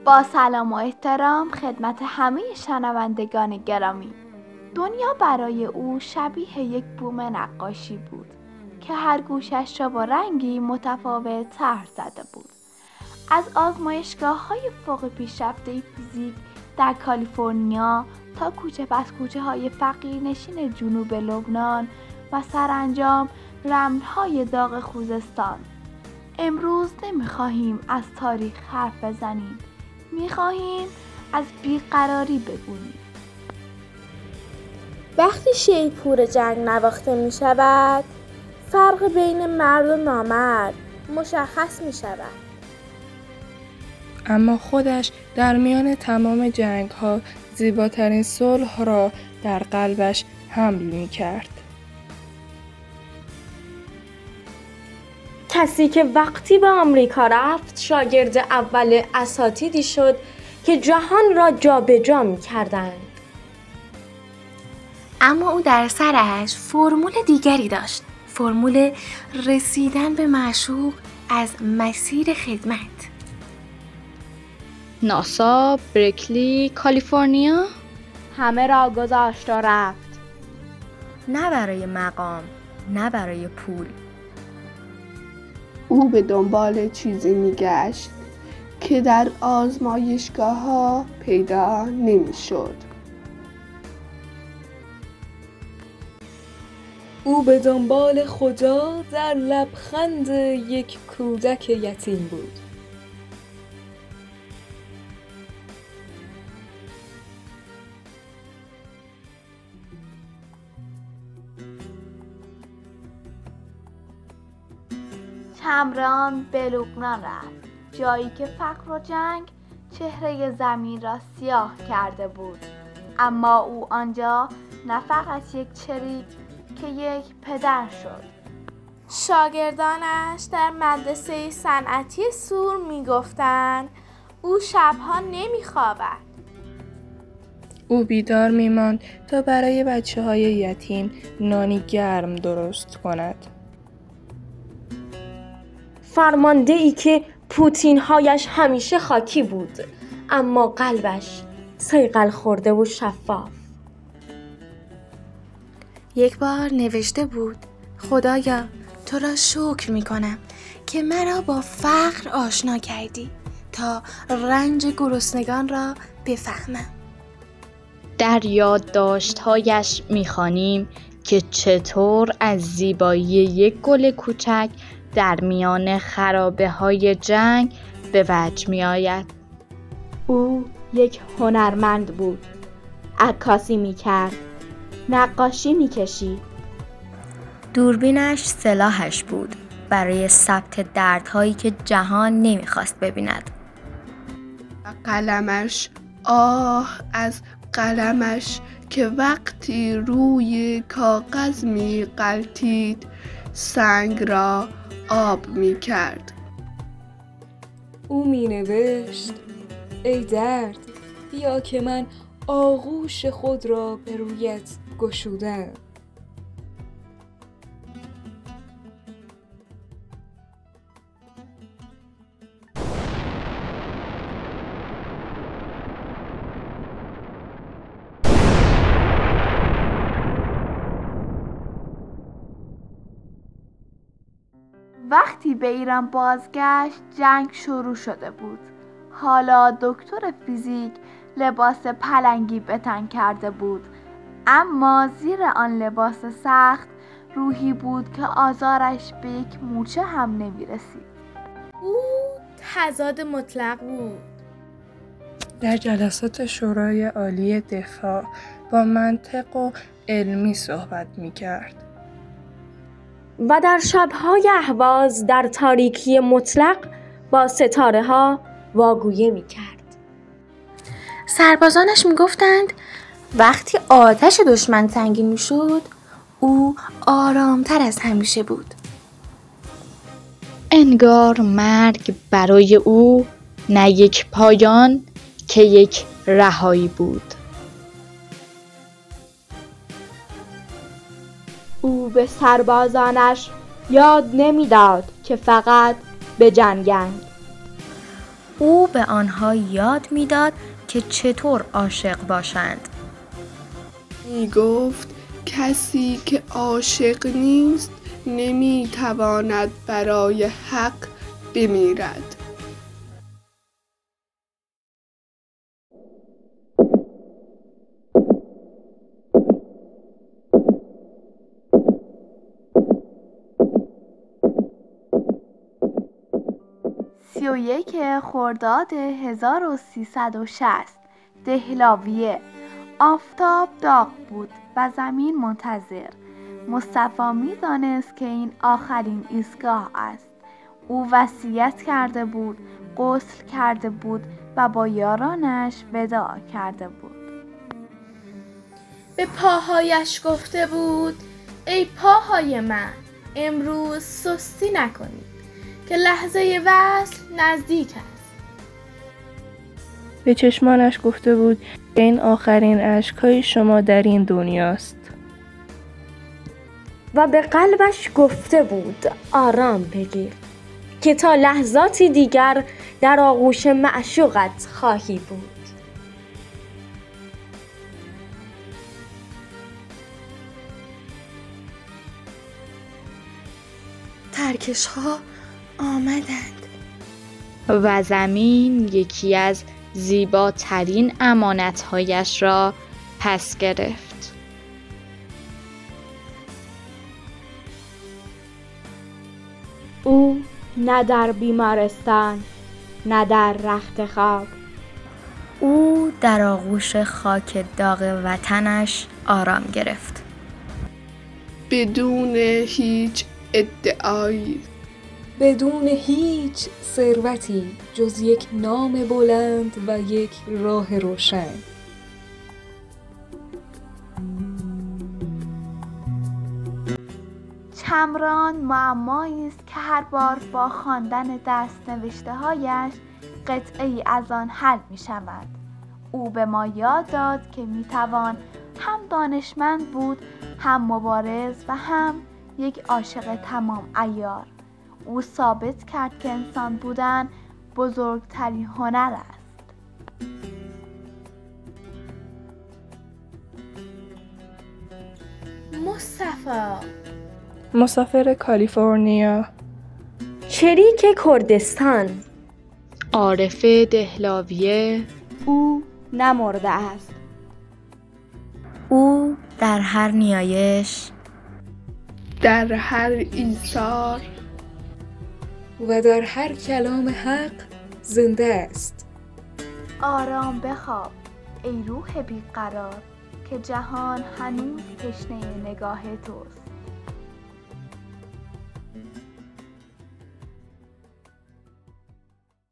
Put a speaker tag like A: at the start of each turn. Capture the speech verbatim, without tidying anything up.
A: با سلام و احترام خدمت همه شنوندگان گرامی. دنیا برای او شبیه یک بوم نقاشی بود که هر گوشش را با رنگی متفاوت طرح زده بود. از آزمایشگاه‌های فوق پیشرفته فیزیک در کالیفرنیا تا کوچه پس کوچه های فقیرنشین جنوب لبنان و سرانجام رمل‌های داغ خوزستان. امروز نمی‌خواهیم از تاریخ حرف بزنیم، می‌خواهیم از بیقراری بگوییم.
B: وقتی شیپور جنگ نواخته می‌شود، فرق بین مرد و نامرد مشخص می‌شود.
C: اما خودش در میان تمام جنگ‌ها زیباترین صلح را در قلبش حمل می‌کرد.
D: کسی که وقتی به آمریکا رفت شاگرد اول اساتیدی شد که جهان را جابجا می‌کردند.
E: اما او در سرش فرمول دیگری داشت، فرمول رسیدن به معشوق از مسیر خدمت.
F: ناسا، برکلی، کالیفرنیا،
G: همه را گذاشت و رفت.
H: نه برای مقام، نه برای پول.
I: او به دنبال چیزی میگشت که در آزمایشگاه‌ها پیدا نمی‌شد.
J: او به دنبال خدا در لبخند یک کودک یتیم بود.
A: چمران به لبنان رفت، جایی که فقر و جنگ چهره زمین را سیاه کرده بود. اما او آنجا نه فقط یک چریک که یک پدر شد.
B: شاگردانش در مدرسه صنعتی سور میگفتند او شبها نمیخوابد.
C: او بیدار میماند تا برای بچه‌های یتیم نانی گرم درست کند.
D: فرمانده‌ای که پوتین‌هایش همیشه خاکی بود، اما قلبش صیقل خورده و شفاف.
E: یک بار نوشته بود: خدایا تو را شکر می کنم که مرا با فقر آشنا کردی تا رنج گرسنگان را بفهمم.
F: در یادداشت‌هایش می‌خوانیم که چطور از زیبایی یک گل کوچک در میان خرابه‌های جنگ به وجه می‌آید.
G: او یک هنرمند بود. عکاسی می‌کرد، نقاشی می‌کشید.
H: دوربینش سلاحش بود برای ثبت دردهایی که جهان نمی‌خواست ببیند.
I: قلمش، آه از قلمش که وقتی روی کاغذ می‌غلتید سنگ را آب می‌کرد.
J: او می‌نوشت: ای درد، بیا که من آغوش خود را به رویت گشودم.
A: وقتی به ایران بازگشت جنگ شروع شده بود. حالا دکتر فیزیک لباس پلنگی به تن کرده بود، اما زیر آن لباس سخت روحی بود که آزارش به یک موچه هم نمی رسید.
B: او تضاد مطلق بود.
C: در جلسات شورای عالی دفاع با منطق و علمی صحبت می کرد.
D: و در شب‌های اهواز در تاریکی مطلق با ستاره‌ها واگویی می‌کرد.
E: سربازانش می‌گفتند وقتی آتش دشمن سنگین می‌شد، او آرامتر از همیشه بود.
F: انگار مرگ برای او نه یک پایان که یک رهایی بود.
G: او به سربازانش یاد نمیداد که فقط بجنگند.
H: او به آنها یاد می‌داد که چطور عاشق باشند.
I: می گفت کسی که عاشق نیست نمی تواند برای حق بمیرد.
A: سی و یک خرداد هزار و سیصد و شصت دهلاویه. آفتاب داغ بود و زمین منتظر. مصطفی می دانست که این آخرین ایستگاه است. او وصیت کرده بود، غسل کرده بود و با یارانش وداع کرده بود.
B: به پاهایش گفته بود ای پاهای من، امروز سستی نکنید که لحظه وصل نزدیک است.
C: به چشمانش گفته بود این آخرین اشک‌های شما در این دنیاست.
D: و به قلبش گفته بود آرام بگیر که تا لحظاتی دیگر در آغوش معشوقت خواهی بود.
E: ترکش ها آمدند
F: و زمین یکی از زیباترین امانتهایش را پس گرفت.
G: او نه در بیمارستان نه در رخت خواب،
H: او در آغوش خاک داغ وطنش آرام گرفت.
I: بدون هیچ ادعایی،
J: بدون هیچ ثروتی جز یک نام بلند و یک راه روشن.
A: چمران معمایی است که هر بار با خواندن دست نوشته هایش قطعه‌ای از آن حل می شود. او به ما یاد داد که می توان هم دانشمند بود، هم مبارز و هم یک عاشق تمام عیار. او ثابت کرد که انسان بودن بزرگترین هنر است.
B: مصطفی
C: مسافر کالیفرنیا،
D: شریک کردستان،
F: عارف دهلاویه.
G: او نمرده است.
H: او در هر نیایش،
I: در هر ایثار
J: و در هر کلام حق زنده است.
A: آرام بخواب ای روح بیقرار که جهان هنوز تشنه نگاه توست.